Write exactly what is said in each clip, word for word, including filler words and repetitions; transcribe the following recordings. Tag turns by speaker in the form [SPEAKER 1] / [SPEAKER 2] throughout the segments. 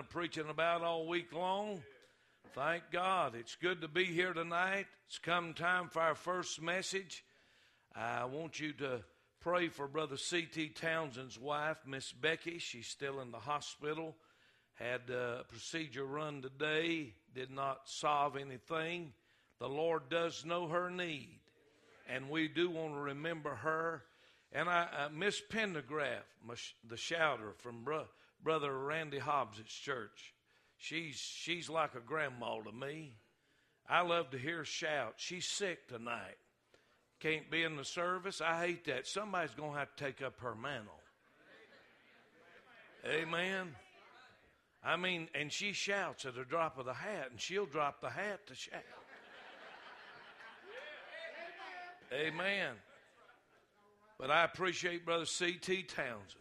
[SPEAKER 1] of preaching about all week long. Thank God. It's good to be here tonight. It's come time for our first message. I want you to pray for Brother C T Townsend's wife, Miss Becky. She's still in the hospital. Had a procedure run today. Did not solve anything. The Lord does know her need, and we do want to remember her. And I, uh, Miss Pendergraft, the shouter from bro, Brother Randy Hobbs' church, she's she's like a grandma to me. I love to hear her shout. She's sick tonight. Can't be in the service. I hate that. Somebody's going to have to take up her mantle. Amen. I mean, and she shouts at the drop of the hat, and she'll drop the hat to shout. Amen. But I appreciate Brother C T Townsend.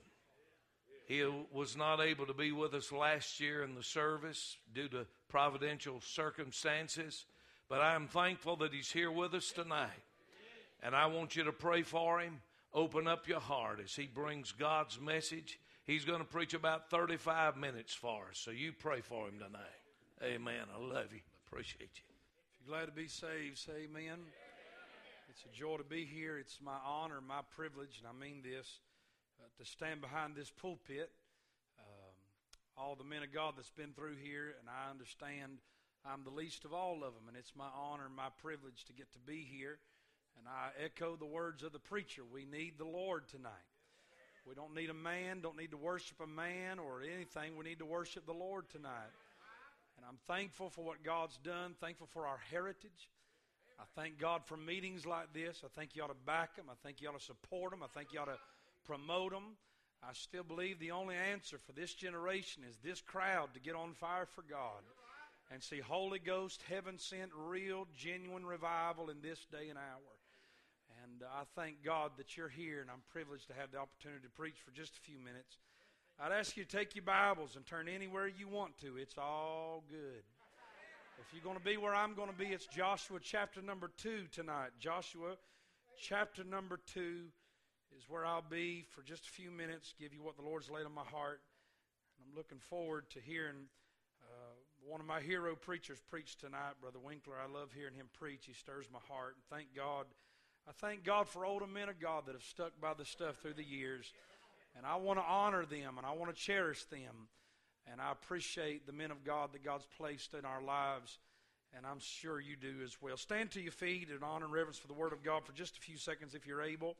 [SPEAKER 1] He was not able to be with us last year in the service due to providential circumstances, but I am thankful that he's here with us tonight. And I want you to pray for him. Open up your heart as he brings God's message. He's going to preach about thirty-five minutes for us, so you pray for him tonight. Amen. I love you. Appreciate you.
[SPEAKER 2] If you're glad to be saved, say amen. It's a joy to be here. It's my honor, my privilege, and I mean this, uh, to stand behind this pulpit. Um, all the men of God that's been through here, and I understand I'm the least of all of them, and it's my honor and my privilege to get to be here. And I echo the words of the preacher. We need the Lord tonight. We don't need a man, don't need to worship a man or anything. We need to worship the Lord tonight. And I'm thankful for what God's done, thankful for our heritage. I thank God for meetings like this. I think you ought to back them. I think you ought to support them. I think you ought to promote them. I still believe the only answer for this generation is this crowd to get on fire for God and see Holy Ghost, heaven-sent, real, genuine revival in this day and hour. And I thank God that you're here, and I'm privileged to have the opportunity to preach for just a few minutes. I'd ask you to take your Bibles and turn anywhere you want to. It's all good. If you're going to be where I'm going to be, it's Joshua chapter number two tonight. Joshua chapter number two is where I'll be for just a few minutes, give you what the Lord's laid on my heart. And I'm looking forward to hearing uh, one of my hero preachers preach tonight, Brother Winkler. I love hearing him preach. He stirs my heart. And thank God. I thank God for older men of God that have stuck by the stuff through the years. And I want to honor them, and I want to cherish them. And I appreciate the men of God that God's placed in our lives, and I'm sure you do as well. Stand to your feet in honor and reverence for the Word of God for just a few seconds if you're able.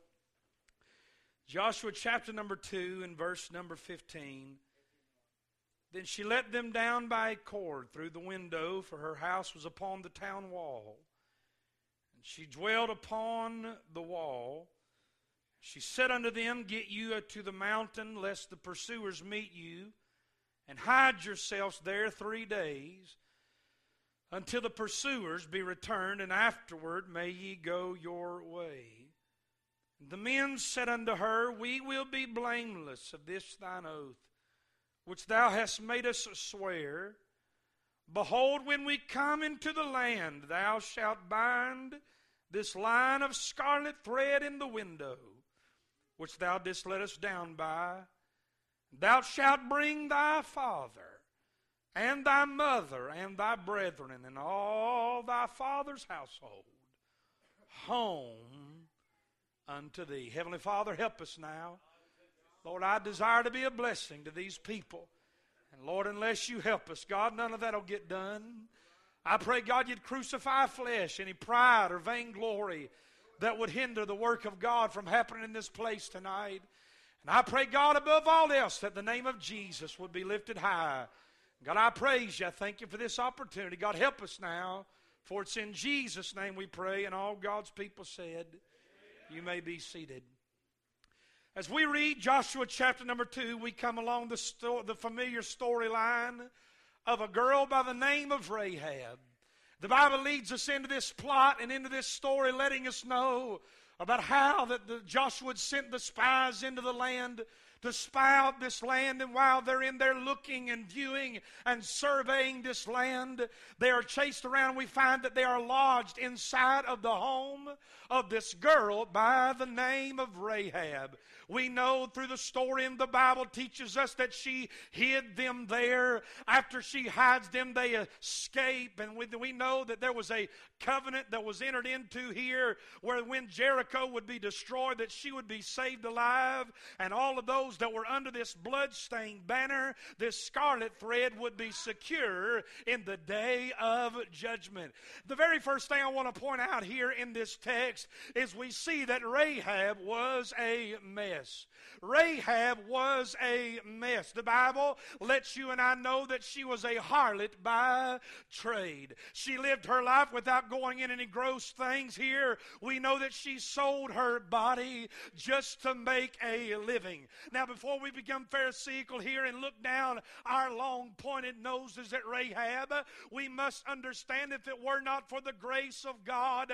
[SPEAKER 2] Joshua chapter number two and verse number fifteen. Then she let them down by a cord through the window, for her house was upon the town wall. And she dwelled upon the wall. She said unto them, Get you to the mountain, lest the pursuers meet you, and hide yourselves there three days, until the pursuers be returned, and afterward may ye go your way. The men said unto her, We will be blameless of this thine oath, which thou hast made us swear. Behold, when we come into the land, thou shalt bind this line of scarlet thread in the window, which thou didst let us down by. Thou shalt bring thy father, and thy mother, and thy brethren, and all thy father's household home unto thee. Heavenly Father, help us now. Lord, I desire to be a blessing to these people. And Lord, unless you help us, God, none of that will get done. I pray, God, you'd crucify flesh, any pride or vainglory that would hinder the work of God from happening in this place tonight. And I pray, God, above all else, that the name of Jesus would be lifted high. God, I praise you. I thank you for this opportunity. God, help us now, for it's in Jesus' name we pray, and all God's people said, you may be seated. As we read Joshua chapter number two, we come along the, sto- the familiar storyline of a girl by the name of Rahab. The Bible leads us into this plot and into this story, letting us know about how that the Joshua had sent the spies into the land to spy out this land, and while they're in there looking and viewing and surveying this land, they are chased around. We find that they are lodged inside of the home of this girl by the name of Rahab. We know through the story in the Bible teaches us that she hid them there. After she hides them, they escape. And we, we know that there was a covenant that was entered into here where when Jericho would be destroyed, that she would be saved alive. And all of those that were under this blood-stained banner, this scarlet thread, would be secure in the day of judgment. The very first thing I want to point out here in this text is we see that Rahab was a mess. Rahab was a mess. The Bible lets you and I know that she was a harlot by trade. She lived her life without going in any gross things here. We know that she sold her body just to make a living. Now, before we become pharisaical here and look down our long-pointed noses at Rahab, we must understand if it were not for the grace of God,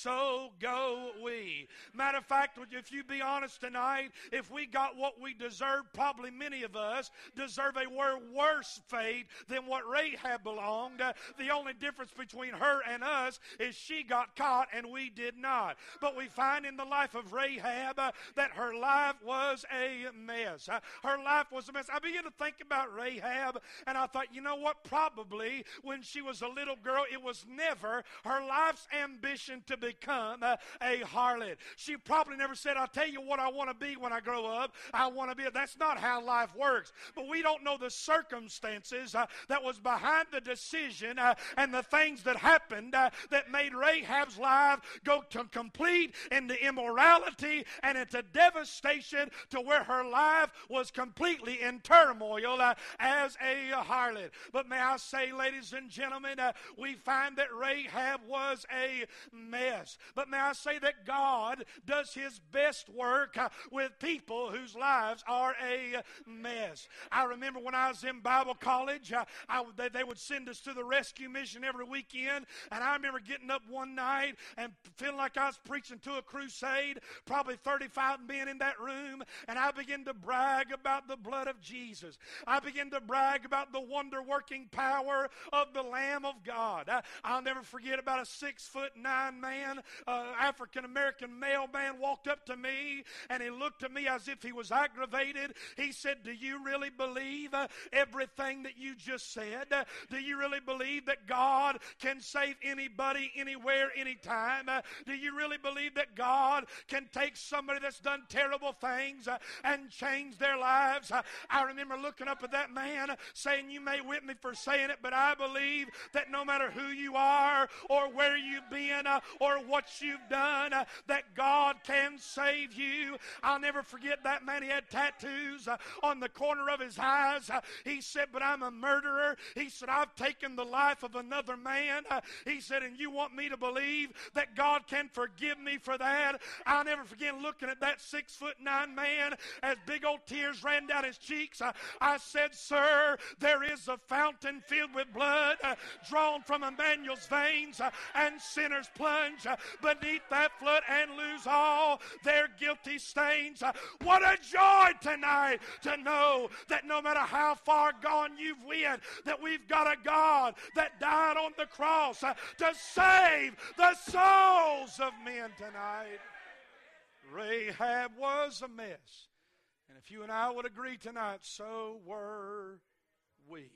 [SPEAKER 2] so go we. Matter of fact, if you be honest tonight, if we got what we deserve, probably many of us deserve a worse fate than what Rahab belonged. Uh, the only difference between her and us is she got caught and we did not. But we find in the life of Rahab uh, that her life was a mess. Uh, her life was a mess. I began to think about Rahab, and I thought, you know what? Probably when she was a little girl, it was never her life's ambition to become uh, a harlot. She probably never said, I'll tell you what I want to be when I grow up. I want to be. That's not how life works. But we don't know the circumstances uh, that was behind the decision uh, and the things that happened uh, that made Rahab's life go to complete into immorality and into devastation, to where her life was completely in turmoil uh, as a harlot. But may I say, ladies and gentlemen, uh, we find that Rahab was a mess. But may I say that God does His best work uh, with people whose lives are a mess. I remember when I was in Bible college, uh, I, they, they would send us to the rescue mission every weekend, and I remember getting up one night and feeling like I was preaching to a crusade, probably thirty-five men in that room, and I began to brag about the blood of Jesus. I began to brag about the wonder-working power of the Lamb of God. I, I'll never forget about a six-foot-nine man, uh, African-American male man, walked up to me, and he looked at me as if he was aggravated. He said, do you really believe uh, everything that you just said? Uh, do you really believe that God can save anybody, anywhere, anytime? Uh, do you really believe that God can take somebody that's done terrible things uh, and change their lives? Uh, I remember looking up at that man uh, saying, you may whip me for saying it, but I believe that no matter who you are or where you've been uh, or what you've done, uh, that God can save you. I'll never forget that man. He had tattoos uh, on the corner of his eyes. Uh, he said, but I'm a murderer. He said, I've taken the life of another man. Uh, he said, and you want me to believe that God can forgive me for that? I'll never forget looking at that six foot nine man as big old tears ran down his cheeks. Uh, I said, sir, there is a fountain filled with blood uh, drawn from Emmanuel's veins, uh, and sinners plunge uh, beneath that flood and lose all their guilty stains. Uh, what a joy tonight to know that no matter how far gone you've went, that we've got a God that died on the cross uh, to save the souls of men tonight. Rahab was a mess. And if you and I would agree tonight, so were we.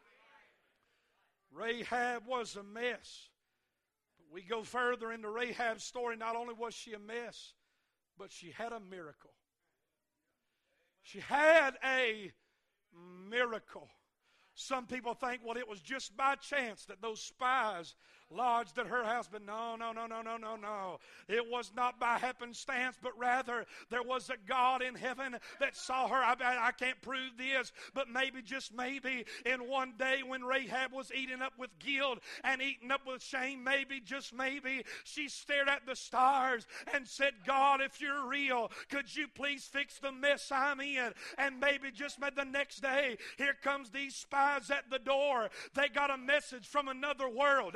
[SPEAKER 2] Rahab was a mess. But we go further into Rahab's story. Not only was she a mess, but she had a miracle. She had a miracle. Some people think, well, it was just by chance that those spies lodged at her house. But no, no, no, no, no, no, no. It was not by happenstance, but rather there was a God in heaven that saw her. I, I, I can't prove this, but maybe, just maybe, in one day when Rahab was eating up with guilt and eating up with shame, maybe, just maybe, she stared at the stars and said, God, if you're real, could you please fix the mess I'm in? And maybe, just maybe, the next day, here comes these spies at the door. They got a message from another world. Uh, they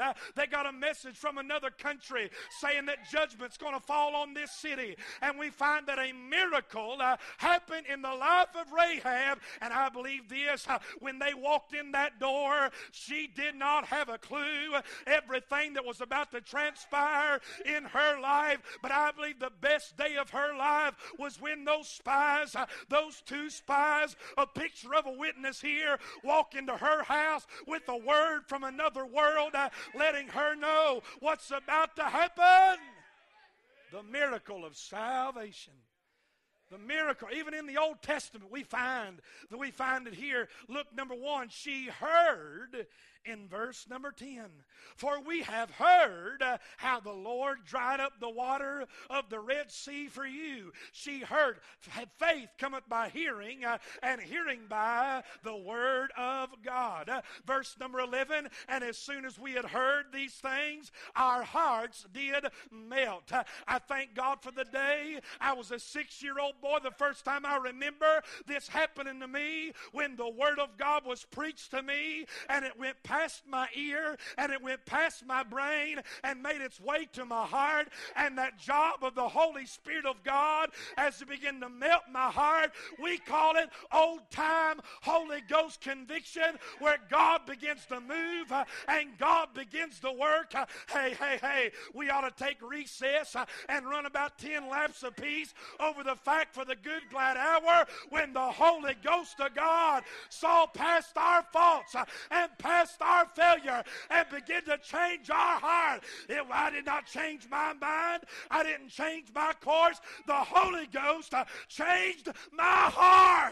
[SPEAKER 2] they got a message from another country saying that judgment's going to fall on this city. And we find that a miracle uh, happened in the life of Rahab. And I believe this, uh, when they walked in that door, she did not have a clue everything that was about to transpire in her life. But I believe the best day of her life was when those spies, uh, those two spies, a picture of a witness here, walk into her house with a word from another world, uh, letting her know what's about to happen. The miracle of salvation. The miracle, even in the Old Testament, we find that we find it here. Look, number one, she heard in verse number ten. For we have heard uh, how the Lord dried up the water of the Red Sea for you. She heard. Faith cometh by hearing, uh, and hearing by the word of God. Uh, verse number eleven, and as soon as we had heard these things, our hearts did melt. Uh, I thank God for the day I was a six-year-old boy. The first time I remember this happening to me, when the word of God was preached to me, and it went past my ear, and it went past my brain, and made its way to my heart. And that job of the Holy Spirit of God, as it began to melt my heart, we call it old-time Holy Ghost conviction, where God begins to move uh, and God begins to work. Uh, hey, hey, hey, we ought to take recess uh, and run about ten laps apiece over the fact for the good glad hour when the Holy Ghost of God saw past our faults uh, and past our failure and begin to change our heart. It, I did not change my mind. I didn't change my course. The Holy Ghost uh, changed my heart.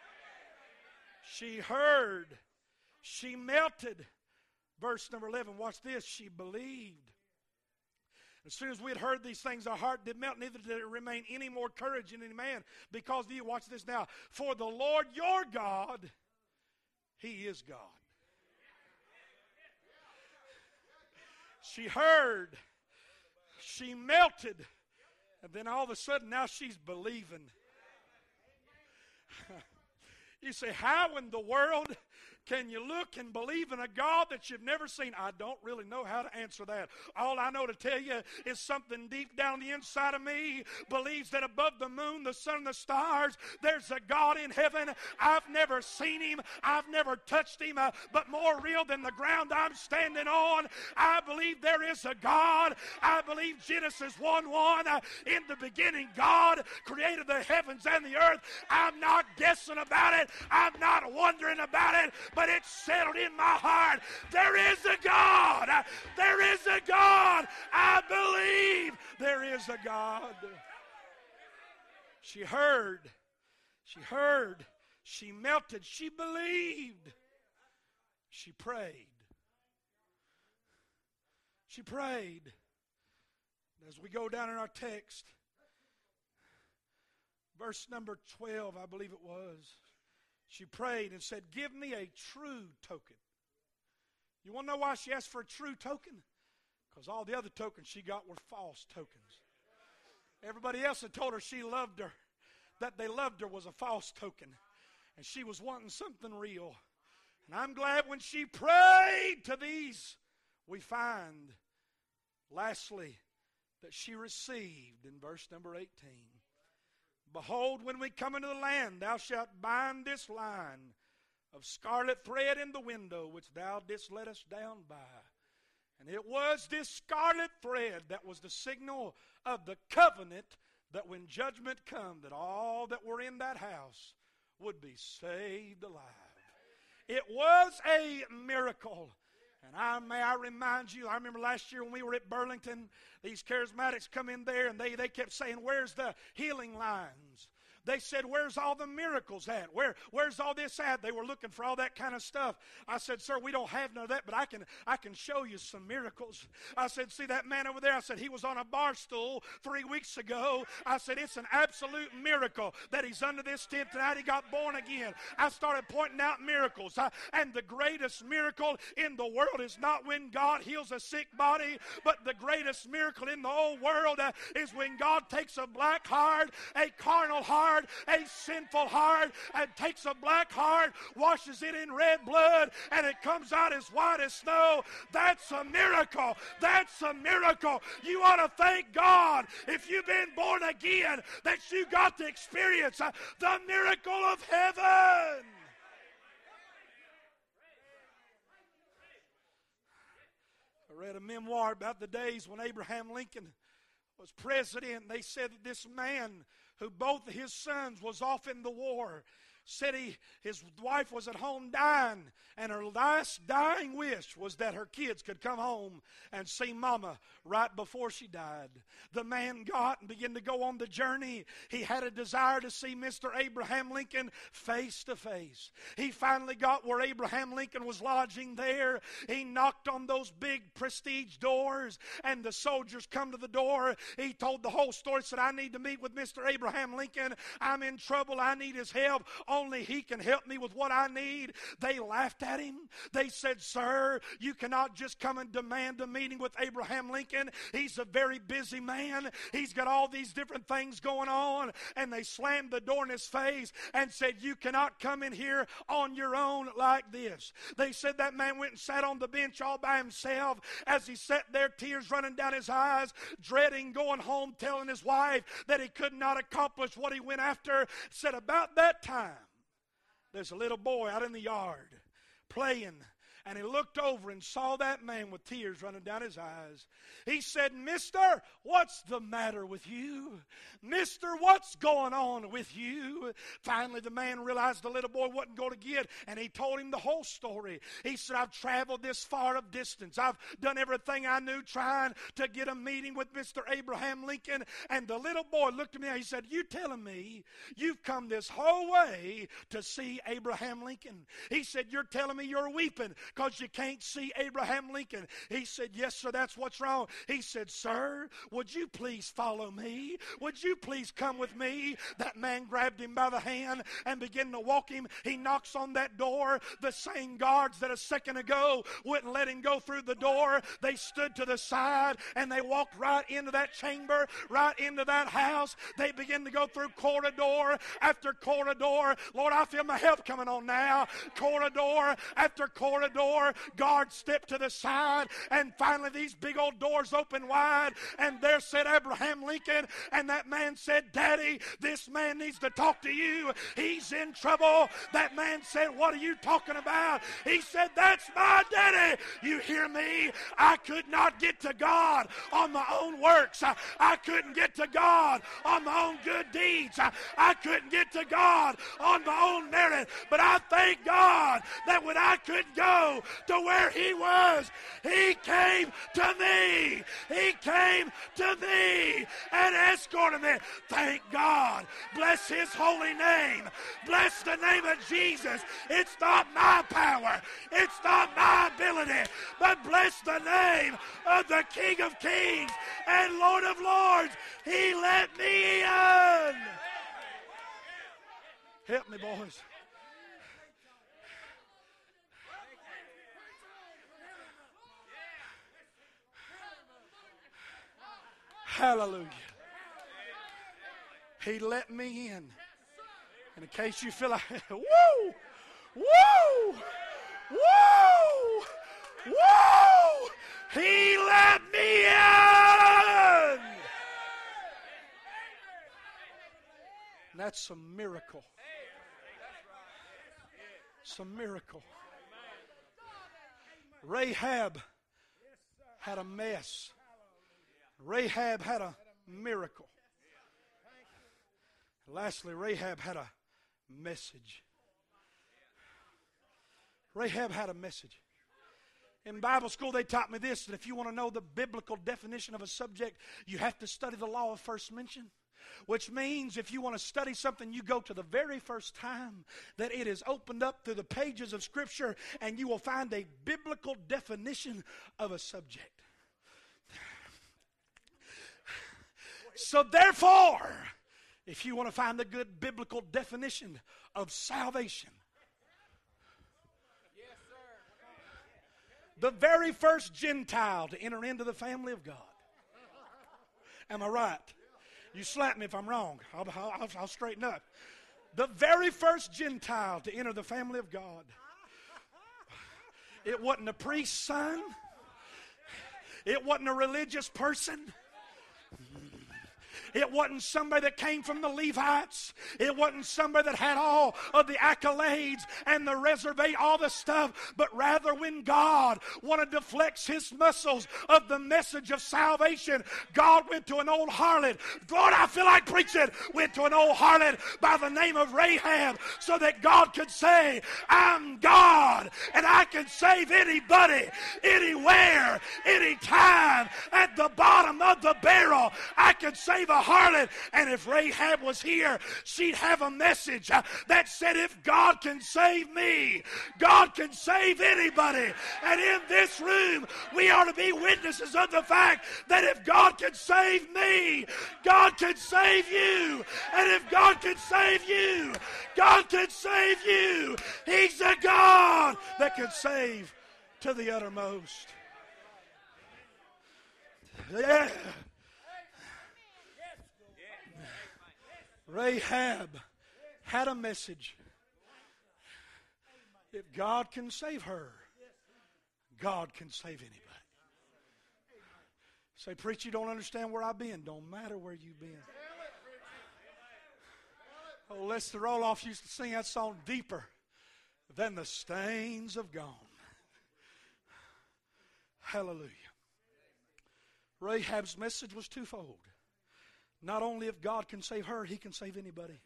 [SPEAKER 2] She heard. She melted. Verse number eleven, watch this. She believed. As soon as we had heard these things, our heart did melt, neither did it remain any more courage in any man. Because of you, watch this now. For the Lord your God, He is God. She heard. She melted. And then all of a sudden, now she's believing. You say, how in the world can you look and believe in a God that you've never seen? I don't really know how to answer that. All I know to tell you is something deep down the inside of me believes that above the moon, the sun, and the stars, there's a God in heaven. I've never seen Him. I've never touched Him. Uh, but more real than the ground I'm standing on, I believe there is a God. I believe Genesis one one, uh, in the beginning, God created the heavens and the earth. I'm not guessing about it. I'm not wondering about it. But it's settled in my heart. There is a God. There is a God. I believe there is a God. She heard. She heard. She melted. She believed. She prayed. She prayed. As we go down in our text, verse number twelve, I believe it was. She prayed and said, give me a true token. You want to know why she asked for a true token? Because all the other tokens she got were false tokens. Everybody else had told her she loved her. That they loved her was a false token. And she was wanting something real. And I'm glad when she prayed to these, we find, lastly, that she received in verse number eighteen. Behold, when we come into the land, thou shalt bind this line of scarlet thread in the window, which thou didst let us down by. And it was this scarlet thread that was the signal of the covenant that when judgment come, that all that were in that house would be saved alive. It was a miracle. And I, may I remind you, I remember last year when we were at Burlington, these charismatics come in there and they, they kept saying, where's the healing lines? They said, where's all the miracles at? Where, where's all this at? They were looking for all that kind of stuff. I said, sir, we don't have none of that, but I can, I can show you some miracles. I said, see that man over there? I said, he was on a bar stool three weeks ago. I said, it's an absolute miracle that he's under this tent tonight. He got born again. I started pointing out miracles. I, and the greatest miracle in the world is not when God heals a sick body, but the greatest miracle in the whole world uh, is when God takes a black heart, a carnal heart, heart, a sinful heart, and takes a black heart, washes it in red blood, and it comes out as white as snow. That's a miracle. That's a miracle. You ought to thank God if you've been born again that you got to experience uh, the miracle of heaven. I read a memoir about the days when Abraham Lincoln was president. They said that this man, who both of his sons was off in the war, said he, his wife was at home dying, and her last dying wish was that her kids could come home and see Mama right before she died. The man got and began to go on the journey. He had a desire to see Mister Abraham Lincoln face to face. He finally got where Abraham Lincoln was lodging there. He knocked on those big prestige doors, and the soldiers come to the door. He told the whole story, said, I need to meet with Mister Abraham Lincoln. I'm in trouble. I need his help. Only he can help me with what I need. They laughed at him. They said, sir, you cannot just come and demand a meeting with Abraham Lincoln. He's a very busy man. He's got all these different things going on. And they slammed the door in his face and said, you cannot come in here on your own like this. They said that man went and sat on the bench all by himself. As he sat there, tears running down his eyes, dreading going home, telling his wife that he could not accomplish what he went after. Said about that time, there's a little boy out in the yard playing, and he looked over and saw that man with tears running down his eyes. He said, mister, what's the matter with you? Mister, what's going on with you? Finally, the man realized the little boy wasn't going to get, and he told him the whole story. He said, I've traveled this far of distance. I've done everything I knew trying to get a meeting with Mister Abraham Lincoln. And the little boy looked at me and he said, you telling me you've come this whole way to see Abraham Lincoln? He said, you're telling me you're weeping because you can't see Abraham Lincoln? He said, yes, sir, that's what's wrong. He said, sir, would you please follow me? Would you please come with me? That man grabbed him by the hand and began to walk him. He knocks on that door. The same guards that a second ago wouldn't let him go through the door, they stood to the side and they walked right into that chamber, right into that house. They began to go through corridor after corridor. Lord, I feel my help coming on now. Corridor after corridor. Guards stepped to the side, and finally these big old doors open wide, and there sat Abraham Lincoln, and that man said, Daddy, this man needs to talk to you. He's in trouble. That man said, what are you talking about? He said, that's my daddy. You hear me? I could not get to God on my own works. I, I couldn't get to God on my own good deeds. I, I couldn't get to God on my own merit. But I thank God that when I couldn't go to where he was, he came to me. He came to me and escorted me. Thank God. Bless his holy name. Bless the name of Jesus. It's not my power. It's not my ability. But bless the name of the King of Kings and Lord of Lords. He let me in. Help me, boys. Hallelujah. He let me in. And in case you feel like, woo, woo, woo, woo, he let me in. And that's a miracle. It's a miracle. Rahab had a mess. Rahab had a miracle. Lastly, Rahab had a message. Rahab had a message. In Bible school, they taught me this, that if you want to know the biblical definition of a subject, you have to study the law of first mention. Which means if you want to study something, you go to the very first time that it is opened up through the pages of Scripture, and you will find a biblical definition of a subject. So therefore, if you want to find a good biblical definition of salvation, the very first Gentile to enter into the family of God, am I right? You slap me if I'm wrong. I'll, I'll, I'll straighten up. The very first Gentile to enter the family of God. It wasn't a priest's son. It wasn't a religious person. It wasn't somebody that came from the Levites. It wasn't somebody that had all of the accolades and the reservation, all the stuff. But rather when God wanted to flex his muscles of the message of salvation, God went to an old harlot. Lord, I feel like preaching. Went to an old harlot by the name of Rahab so that God could say, I'm God and I can save anybody, anywhere, anytime. At the bottom of the barrel, I can save a harlot. And if Rahab was here, she'd have a message uh, that said, if God can save me, God can save anybody. And in this room, we are to be witnesses of the fact that if God can save me, God can save you. And if God can save you, God can save you. He's the God that can save to the uttermost. Yeah. Rahab had a message. If God can save her, God can save anybody. Say, preach, you don't understand where I've been. Don't matter where you've been. Oh, Lester Roloff used to sing that song, Deeper Than the Stains of Gone. Hallelujah. Rahab's message was twofold. Not only if God can save her, he can save anybody.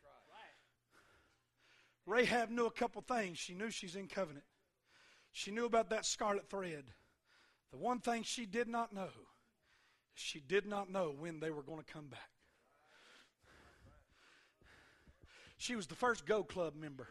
[SPEAKER 2] Rahab knew a couple things. She knew she's in covenant. She knew about that scarlet thread. The one thing she did not know, she did not know when they were going to come back. She was the first Go Club member.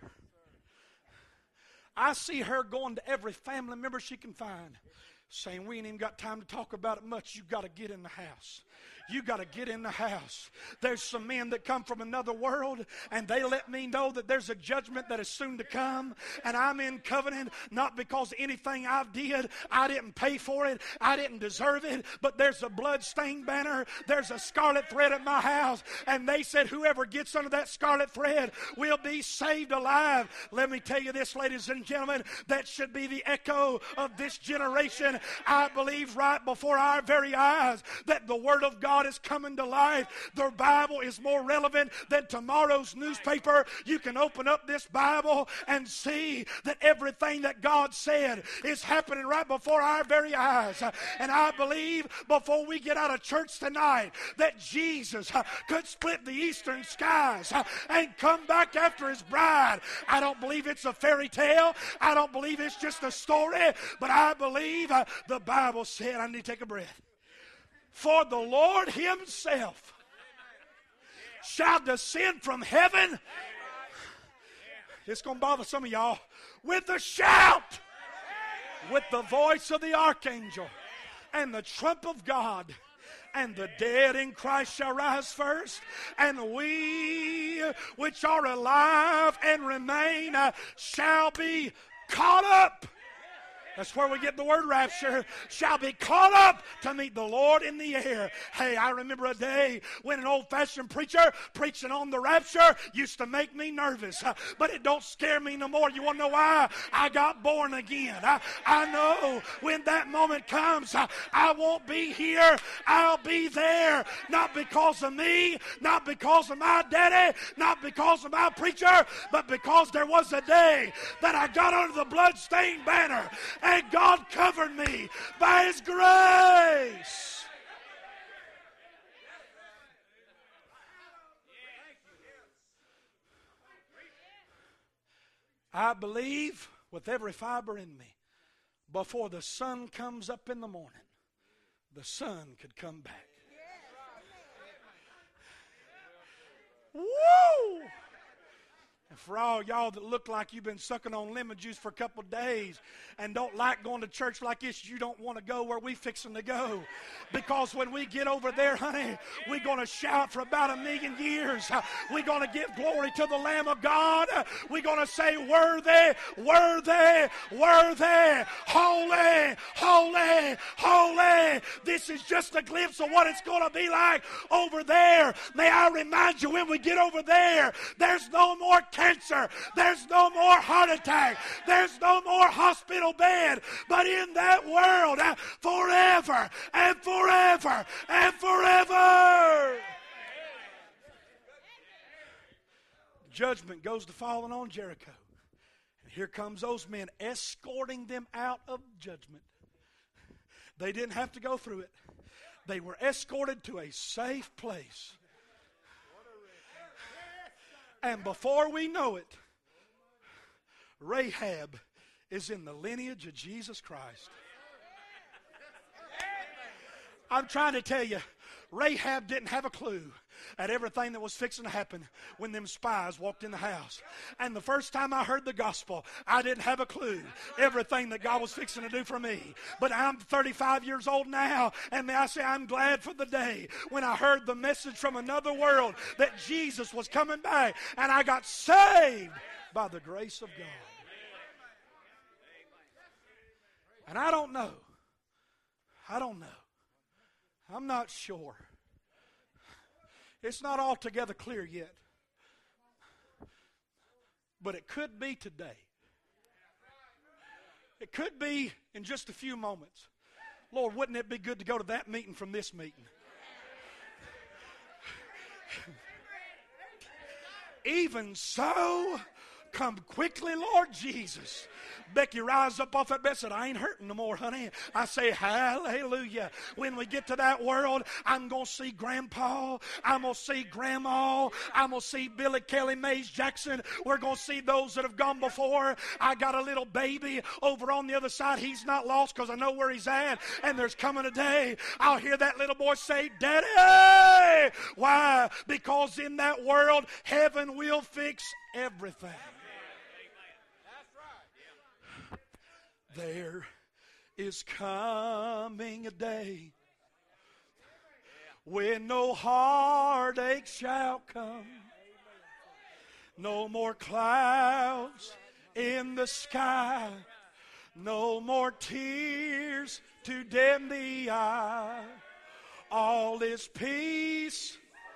[SPEAKER 2] I see her going to every family member she can find, saying, we ain't even got time to talk about it much. You got to get in the house. You got to get in the house. There's some men that come from another world, and they let me know that there's a judgment that is soon to come, and I'm in covenant, not because anything I did, I didn't pay for it, I didn't deserve it, but there's a blood-stained banner, there's a scarlet thread at my house, and they said whoever gets under that scarlet thread will be saved alive. Let me tell you this, ladies and gentlemen, that should be the echo of this generation. I believe right before our very eyes that the Word of God is coming to life. The Bible is more relevant than tomorrow's newspaper. You can open up this Bible and see that everything that God said is happening right before our very eyes. And I believe before we get out of church tonight that Jesus could split the eastern skies and come back after his bride. I don't believe it's a fairy tale. I don't believe it's just a story, but I believe uh, the Bible said, I need to take a breath. For the Lord himself shall descend from heaven. It's going to bother some of y'all. With a shout. With the voice of the archangel. And the trump of God. And the dead in Christ shall rise first. And we which are alive and remain uh, shall be caught up. That's where we get the word rapture. Shall be caught up to meet the Lord in the air. Hey, I remember a day when an old-fashioned preacher preaching on the rapture used to make me nervous. Uh, but it don't scare me no more. You want to know why? I got born again. I, I know when that moment comes, uh, I won't be here. I'll be there. Not because of me, not because of my daddy, not because of my preacher, but because there was a day that I got under the blood-stained banner. And God covered me by his grace. I believe with every fiber in me, before the sun comes up in the morning, the sun could come back. Woo! And for all y'all that look like you've been sucking on lemon juice for a couple of days and don't like going to church like this, you don't want to go where we fixing to go. Because when we get over there, honey, we're going to shout for about a million years. We're going to give glory to the Lamb of God. We're going to say, worthy, worthy, worthy, holy,
[SPEAKER 3] holy, holy. This is just a glimpse of what it's going to be like over there. May I remind you, when we get over there, there's no more cancer. There's no more heart attack. There's no more hospital bed. But in that world, uh, forever and forever and forever. Judgment goes to falling on Jericho. And here comes those men escorting them out of judgment. They didn't have to go through it. They were escorted to a safe place. And before we know it, Rahab is in the lineage of Jesus Christ. I'm trying to tell you, Rahab didn't have a clue at everything that was fixing to happen when them spies walked in the house. And the first time I heard the gospel, I didn't have a clue everything that God was fixing to do for me. But I'm thirty-five years old now, and may I say I'm glad for the day when I heard the message from another world that Jesus was coming back, and I got saved by the grace of God. And I don't know. I don't know. I'm not sure. It's not altogether clear yet. But it could be today. It could be in just a few moments. Lord, wouldn't it be good to go to that meeting from this meeting? Even so, come quickly, Lord Jesus. Becky rise up off that bed and said, I ain't hurting no more, honey. I say, hallelujah. When we get to that world, I'm going to see Grandpa. I'm going to see Grandma. I'm going to see Billy Kelly, Mays Jackson. We're going to see those that have gone before. I got a little baby over on the other side. He's not lost because I know where he's at. And there's coming a day I'll hear that little boy say, Daddy! Why? Because in that world, heaven will fix everything. There is coming a day when no heartache shall come, no more clouds in the sky, no more tears to dim the eye. All is peace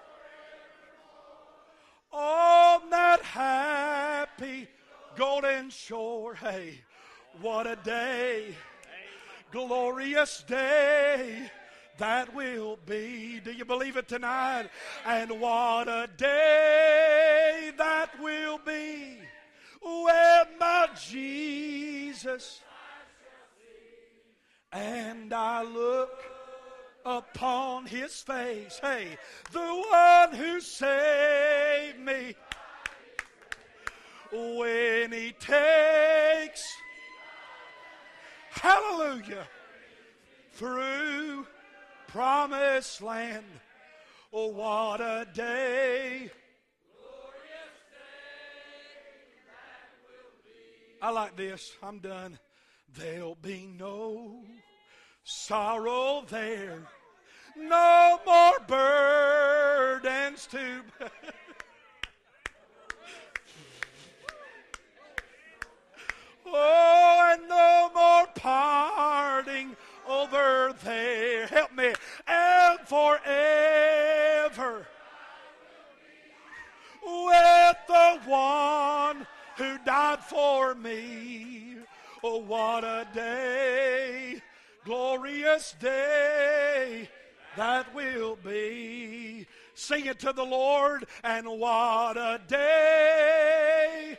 [SPEAKER 3] on that happy golden shore. Hey, what a day, glorious day that will be. Do you believe it tonight? And what a day that will be when my Jesus and I look upon his face. Hey, the one who saved me, when he takes, hallelujah, through promised land. Oh, what a day. Glorious day that will be. I like this. I'm done. There'll be no sorrow there. No more burdens to bear. Oh, and no more parting over there. Help me. And forever with the one who died for me. Oh, what a day, glorious day that will be. Sing it to the Lord, and what a day.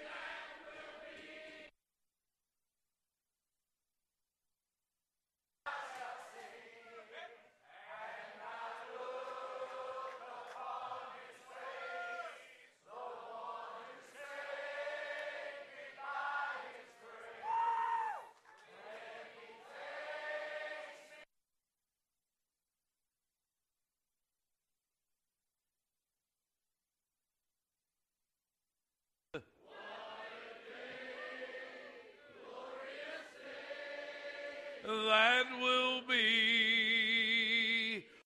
[SPEAKER 1] That will